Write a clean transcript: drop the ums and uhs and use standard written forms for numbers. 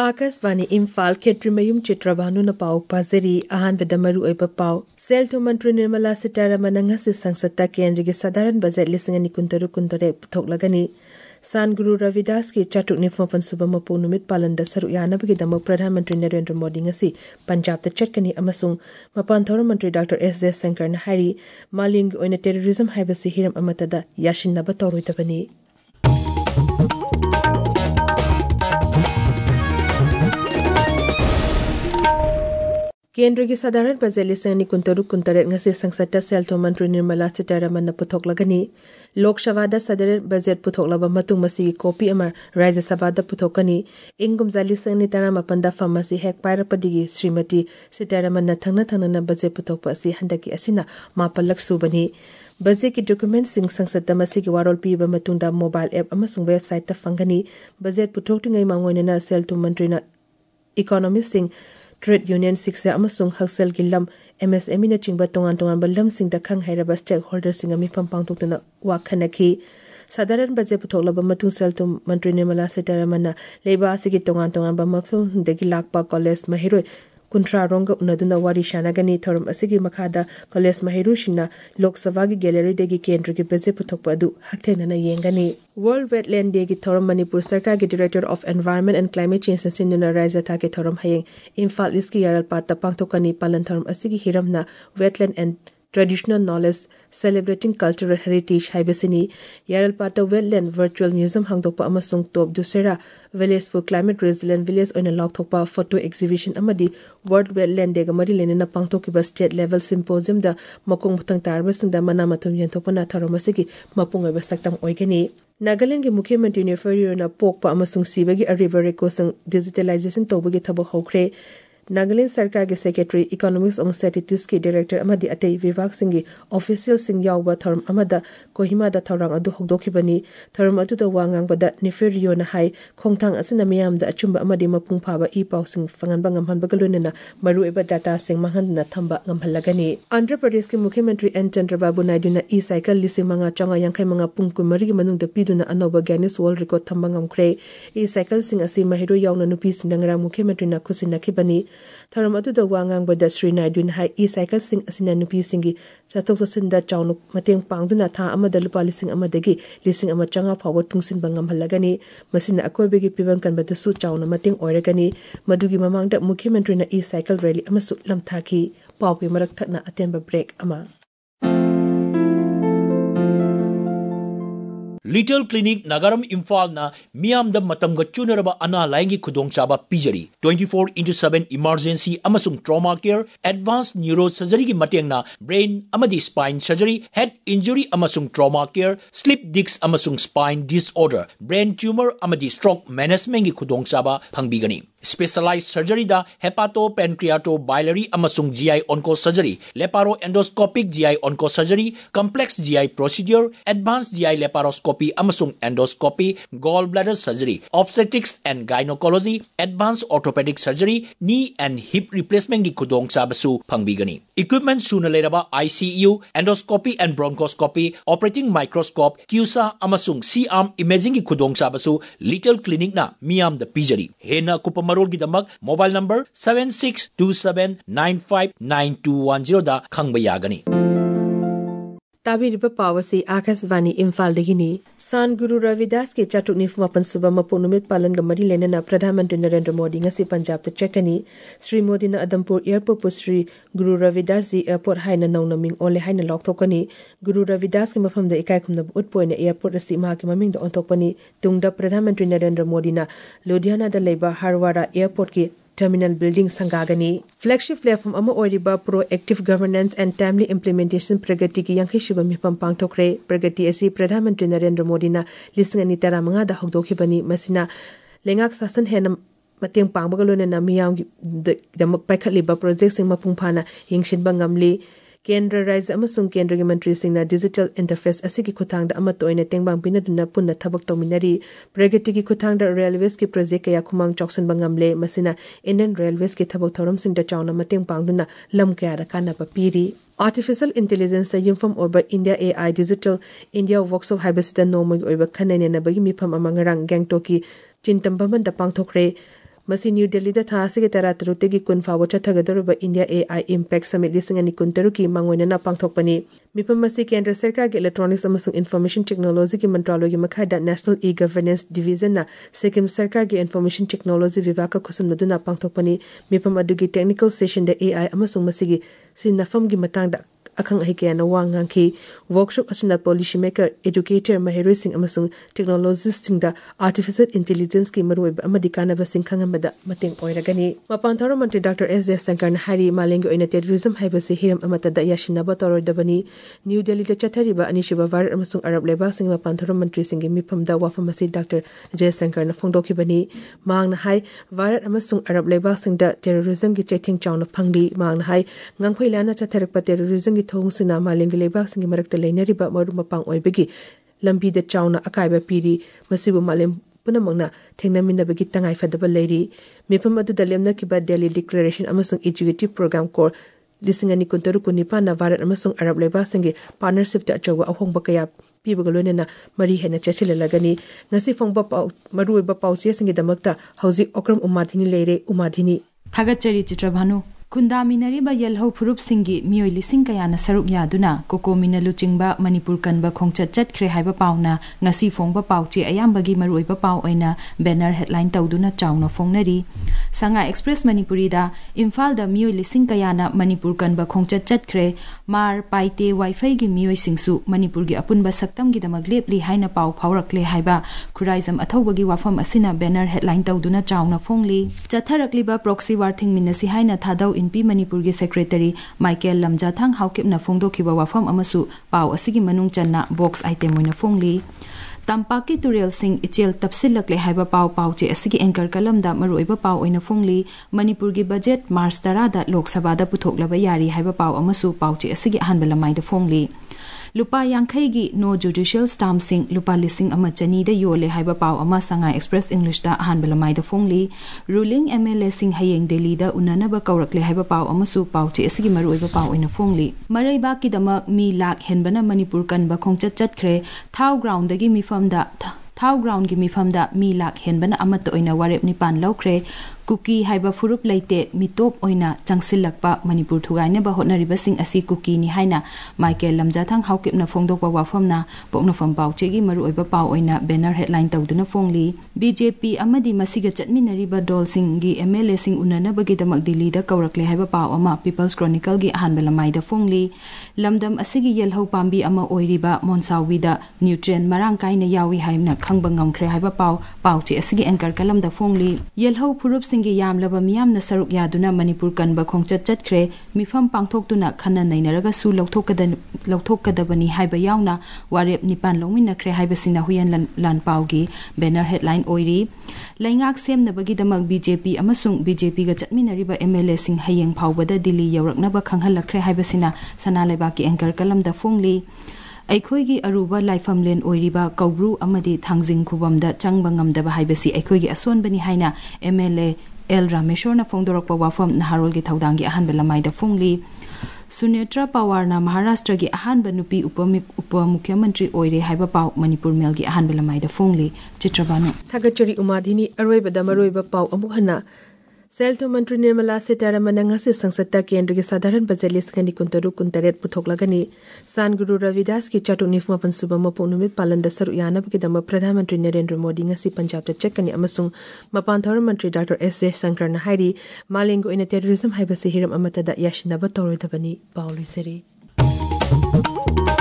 आकाशवाणी इम्फाल खेत्रीमयुम चित्रभानुना पाउ पाजरी अहानबदा मरु ओइबा पाउ cell to मंत्री निर्मला सीतारमण ngasi संसद केंद्र के साधारण बजट 2023 पुथोकलगनी सान गुरु रविदास की चाटुक निफमपन सुबह मपु नुमित पालन सरुक यानबगी दमक प्रधानमंत्री नरेंद्र मोदी ngasi पंजाब चटकनी अमसुंग मपान थौरम मंत्री डॉक्टर एस जयशंकर न हारी मालिंग ओइना टेररिज्म हाइबसी हिरम अमतदा याशिनबा तौरोइतबनी केंद्र की साधारण बजट 2023 ngasi संसद सेल मंत्री निर्मला सीतारमण पुथोकलगनी लोकसभा साधारण बजट पुथोकलब मतुंग मसी कॉपी अमर राज्य सभा पुथोकनी इंगुमजा 2018 फमसी हेक पायरपदिगी श्रीमती सीतारमण थंगना बजट पुथोकप असि हंदकी असिना मापलक सुबनी बजट की डॉक्यूमेंट सिंह संसद मसी की वारोल पीबा मतुंदा मोबाइल ऐप अमसुंग वेबसाइट फंगनी बजट पुथोकटिंगै मांगोइना सेल मंत्री इकोनॉमिस्ट सिंह ट्रेड यूनियन सिक्स अमसुंग हक्सल गिलम MSME न चिंगबा तोंगान बल्लम सिंह द खंग हैरबा स्टेक होल्डर सिंह मिफम पांगतुना वाखनखी साधारण बजट पुथोकलब मतुंग सेल मंत्री निर्मला सीतारमण लेबा सिगी तोंगान मफम दगी लाकपा कॉलेज महिरोय कुंट्रा रोंग उनदुना वारी शानागनी थोरम असिगी मखादा कॉलेज महिरुशिना लोकसभा की गैलरी देगी केंद्र की बजट पुथोकप अदु हक्थेनना येंगनी वर्ल्ड वेटलैंड डे की थोरम मणिपुर सरकार के director of environment and climate change सिंधुना राज्य था के थोरम हयेंग इम्फाल ईस्ट की यारलपात पांगथोकनी पालन थोरम असिगी हिरमना wetland and traditional knowledge celebrating cultural heritage हाइबसिनी यारलपात वेटलैंड वर्चुअल म्यूजियम हांगदोकपा अमसुंग टॉप दुसेरा village for climate resilient village ओइना लॉकथोकपा फोटो एग्जीबिशन अमदी वर्ल्ड वेटलैंड डे गमरी लेनेना पांगथोकिबा स्टेट लेवल सिम्पोजियम द मकोंग मुथंग तारबसिंग द मना मथुम यंथोपना थोरमसिगी मपुंग बसक्तम ओइगनी नागालैंड के मुख्यमंत्री नेफरियोना पोकपा अमसुंग सिबगी अरिबा रेकोसंग डिजिटलाइजेशन तौबगी थबक हौख्रे नागालैंड सरकार के सेक्रेटरी इकोनॉमिक्स और स्टैटिस्टिक्स के डायरेक्टर अमदी अतै विभाग सिंगी ऑफिशियल सिंग यावबा थरम अमदा कोहिमा दा थौरांग अदु होगदोखिबनी थरम अदु द वांगांगबदा निफेरियो न हाई खोंगथांग असिना मियाम दा अचुंबा अमदी मपुंग फाबा ई पाउ सिंग फंगनबा ngамहनबा गलोनेना मरु एबा डाटा सिंग मांगहनना थंबा ngамहलगनी आंध्र प्रदेश के मुख्यमंत्री एन चंद्रबाबू नायडू ना ई साइकिल 5,500 पुंग कुमरी के मनुंग द पीदुना अनोबा गिनीज वर्ल्ड रिकॉर्ड थंबा ngamkhre ई साइकिल सिंग असि महिरो यावना नुपी सिंदंगरा मुख्यमंत्री ना खुसिनखिबनी थरम अदुदा वांगांगबदा श्री नायडून हाई ई साइकिल सिंग असिना नुपी सिंगी चथोक चसिनदा चाउनु मतेंग पांगदुना था अमदा लुपा 1,000 1,500 फावो तुंगसिन बंगमहलगनी मसिना अकोइबेगी पिबन कनबदसु चाउनु मतेंग ओइरगनी मदुगी ममांगदा मुख्यमंत्री ना ई साइकिल रैली अमसु लमथाकी पावगी मरक थकना अतेंबा ब्रेक अमा लिटिल क्लिनिक नगरम इम्फाल ना मियाम द मतम ग चुनरबा अना लाइंगी खुदोंग चाबा पिजरी 24/7 इमरजेंसी अमसुंग trauma care advance neuro surgery की मतेंग ना ब्रेन अमदी स्पाइन सर्जरी हेड इंजुरी अमसुंग ट्रॉमा केयर स्लिप डिस्क अमसुंग स्पाइन डिसऑर्डर ब्रेन ट्यूमर अमदी स्ट्रोक मैनेजमेंट की खुदोंग चाबा फंगबीगनी स्पेशलाइज्ड सर्जरी दा hepato pancreato biliary अमसुंग GI onco surgery laparo endoscopic GI onco surgery complex GI procedure advance GI laparoscopy अमसुंग endoscopy gall bladder surgery obstetrics and gynaecology advance orthopaedic surgery knee and hip replacement की खुदोंग चाबसु फंगबीगनी equipment सुन लेरबा ICU endoscopy and bronchoscopy operating microscope CUSA अमसुंग C-arm imaging की खुदोंग चाबसु लिटिल क्लिनिक ना मियाम द पिजरी हेना कुप मरोल की दमक मोबाइल नंबर 7627959210 दा खंगबा यागनी ताबिरिबा पावसी आकाशवाणी इम्फाल दगिनी सान गुरु रविदास के चाटुक निफमपन सुबह मपु नुमित पालन गमरी लेनेना प्रधानमंत्री नरेंद्र मोदी ngasi पंजाब त चकनी श्री मोदी ना अदमपुर एयरपोर्ट पर श्री गुरु रविदास जी एयरपोर्ट हाइना नौनमिंग ओले हाइना लॉकथोकनी गुरु रविदास के मफम द इकाय खुमना उत्पोइना एयरपोर्ट रसी मा के ममिंग द ओंथोकनी तुंगदा प्रधानमंत्री नरेंद्र मोदी ना लुधियाना द लेबा हारवाड़ा एयरपोर्ट की टर्मिनल बिल्डिंग संगागनी फ्लैगशिप प्लेटफॉर्म अमा ओरिबा proactive governance and timely implementation Pragati की यांखिशिबा मिफम पांगथोखरे प्रगति असि प्रधानमंत्री नरेंद्र मोदी ना 2015 दा हौदोखिबनी मसिना लेंगाक शासन हेन मतेंग पांगबा लोनेना मियाम दमक पाइखलिबा प्रोजेक्ट सिंग मपुंग फाना हिंगसिनबा ngamli केंद्र राज्य अमसुंग केंद्र के मंत्री सिंह डिजिटल इंटरफेस असि की खुथांग अमतोइने तेंबांग पिनदुना पुन्ना थबक तौमिनरी प्रगति की खुथांग रेलवेज की प्रोजेक्ट कया खुमांग चौक्सन बंगमले मसिना इंडियन रेलवेज के थबक थौरम सिंह चाउना मतेंग पांगदुना लम कया रकाना पपीरी आर्टिफिशियल इंटेलिजेंस युमफम ओबा India AI digital India workshop हाइबसिदा नोमग ओबा खननेनबगी मिफम अमंगरंग गैंगटोक की चिंतम भवन द पांगथोखरे मसी न्यू दिल्ली दा था से तरा तरुते की कुन फाव चथगदरब इंडिया AI इम्पैक्ट समिट लिसिंग अनि कुंतरु की मंगोइना पांगथोकपनी मिफम मसी केंद्र सरकार के इलेक्ट्रॉनिक्स अमसुंग इन्फॉर्मेशन टेक्नोलॉजी की मंत्रालय की मखादा नेशनल ई गवर्नेंस डिवीजन ना सिक्किम सरकार के इन्फॉर्मेशन टेक्नोलॉजी विभाग का खुसुमदुना पांगथोकपनी मिफम अदुगी टेक्निकल सेशन द AI अमसुंग मसी की सिनफम की मतंगदा अखंग अहिकेना वांगांखी वर्कशॉप असना पॉलिसी मेकर एजुकेटर महिरोई सिंह अमसुंग टेक्नोलॉजिस्ट सिंह दा आर्टिफिशियल इंटेलिजेंस की मरुब अमदी कानब सिंह खंगमदा मतेंग ओइरगनी मपान थौर मंत्री डॉक्टर एस जयशंकर न हारी मालेंगे ओइना टेररिज्म हाइबसे हिरम अमतदा याशिनाबा तौरदबनी न्यू दिल्ली दा चथरिबा अनिशिबा भारत अमसुंग अरब लेबा सिंह मपान थौर मंत्री सिंह की मिफमदा वाफम असी डॉक्टर जयशंकर न फोंदोखिबनी मांग न हाई भारत अमसुंग अरब लेबा सिंह दा टेररिज्म की चैथिंग चाउन फंगली मांग न हाई ngangphailana chatharakpa terrorism की थोंगसिना मालेंगे लेबाक सिंह मरक्त लेनरिबा मरु मपांग ओइबगी लंबी द चाउना अकाइबा पीरी मसिबु मालेम पुनमंगना थेंगनमिनबगी तंगाई फदब लेरी मिफम अदु दलेमना किबा दिल्ली डिक्लेरेशन अमसुंग एजुकेटिव प्रोग्राम कोर लिसिंग अनि कुंतरु कुनिपा ना भारत अमसुंग अरब लेबाक सिंह पार्टनरशिप ता अचौबा अहोंगबा कया पीबग लोनेना मरी हेना चेसिललगनी ngasi फोंगबा पाउ मरुइबा पाउचे सिंह दमकता हौजी ओक्रम उमाधिनी लेरे उमाधिनी थागचरी चित्रभानु खुंदामिनरीबा यलहौ फुरुप सिंगी मियोय लिसिंग कयाना सरुप यादुना कोकोमिना लुचिंगबा मणिपुर कनबा खोंगचत चटख्रे हाइबा पाउना ngasi फोंगबा पाउचे अयामबगी मरुइबा पाउ ओइना बैनर हेडलाइन तौदुना चाउना फोंगनरी संगा एक्सप्रेस मणिपुरी दा इम्फाल दा मियोय लिसिंग कयाना मणिपुर कनबा खोंगचत चटख्रे मार पाइते वाईफाई गी मियोय सिंगसु मणिपुर गी अपुनबा सक्तम गी दमग लेपली हाइना पाउ फावरकले हाइबा खुराइजम अथौबगी वाफम असिना बैनर हेडलाइन तौदुना चाउना फोंगली चथरकलिबा प्रॉक्सी वार्थिंग मिनसी हाइना थादौ इनपी मणिपुर की सेक्रेटरी माइकेल लमजाथांग हाउकेपना फोंदोखिबा वाफम अमसु पाउ असिगी मनुंग चन्ना बॉक्स आइटम मोइना फोंगली तंपाकी तुरेल सिंह इचेल तपसिलकले हाइबा पाउ पाउचे असिगी एंकर कलमदा मरुइबा पाउ ओइना फोंगली मणिपुर की बजट मार्च 10 दा लोकसभा दा पुथोकलबा यारी हाइबा पाउ अमसु पाउचे असिगी अहानबा लमाइदा फोंगली लुपा यांखैगी नो जुडिशियल स्टाम्प सिंह लुपा लिसिंग अमा चनी दा योले हाइबा पाउ अमा संगा एक्सप्रेस इंग्लिश दा अहानबा लमाइदा फोंगली रूलिंग एमएलए सिंह हयेंग दिल्ली दा उननबा कौरकले हाइबा पाउ अमसु पाउचे असिगी मरुइबा पाउ ओइना फोंगली मरैबा की दमक मी लाख हेनबना मणिपुर कनबा खोंगचत चटख्रे थाउ ग्राउंड दगी मिफमदा थाउ ग्राउंड की मिफमदा मी लाख हेनबना अमत ओइना वारेप निपान लौख्रे कुकी हाइबा फुरुप लेते मिटोप ओइना चंगसिलकपा मणिपुर थुगाइनबा होटनरिबसिंग असि कुकी नि हाइना माइकेल लमजाथांग हाउकेपना फोंदोकपा वाफमना पोकनफम पाउचेगी मरुइबा पाउ ओइना बैनर हेडलाइन तौदुना फोंगली बीजेपी अमदी मसिगा चटमिनरिबा डोल सिंह गी एमएलए सिंह उननबगी दमक दिल्ली दा कौरकले हाइबा पाउ अमा पीपल्स क्रॉनिकल गी अहानबा लमाइदा फोंगली लमदम असिगी येलहौ पांबी अमा ओइरिबा मोनसावीदा न्यूट्रिएंट मरांग काइना यावी हाइना खंगबा ngamkhre हाइबा पाउ पाउचे असिगी एंकर कलमदा फोंगली येलहौ फुरुप सिंगी यामलबा मियामना सरुक यादुना मणिपुर कनबा खोंगचत चटख्रे मिफम पांगथोकतुना खन्ना नैनरगा सु लौथोकदबनी हाइबा यावना वारेप निपान लौमिनख्रे हाइबसिना हुयन लान पाउगी बैनर हेडलाइन ओइरी लैंगाक सेमनबगी दमक बीजेपी अमसुंग बीजेपी गा चटमिनरिबा एमएलए सिंह हयेंग फावबदा दिल्ली यौरकनबा खंगहलख्रे हाइबसिना सनालेबाकी एंकर कलमदा फोंगली अखोइगी अरुबा लाइफमलेन ओइरिबा कौब्रु अमदी थांजिंग खुबमदा चंगबा ngamdaba हाइबसी अखोइगी असोनबनी हाइना एमएलए एल रामेश्वरना फोंदोरकपा वाफम नहारोलगी थौदांगी अहानबा लमाइदा फोंगली सुनेत्रा पवारना महाराष्ट्र की अहानबा नुपी उप मुख्यमंत्री ओइरे हाइबा पाउ मणिपुर मेल की अहानबा लमाइदा फोंगली चित्रबानु थागचरी उमाधिनी अरोइबदा मरोइबा पाउ अमुहना सेल्थो मंत्री निर्मला सीतारमण ngasi संसद केंद्र के साधारण बजट लिसगनी कुंतरु कुंतरेट पुथोकलगनी सानगुरु रविदास की चटु निफमपन सुबह मपुनुमित पालन सरु यानब के दम प्रधानमंत्री नरेंद्र मोदी ngasi पंजाब चक्कनी अमसुंग मपान थौर मंत्री डॉक्टर एस जयशंकर न हाइरी मालेंगो इन टेररिज्म हाइबसे हिरम अमतदा याशिनबा तौरदबनी पाउलिसरी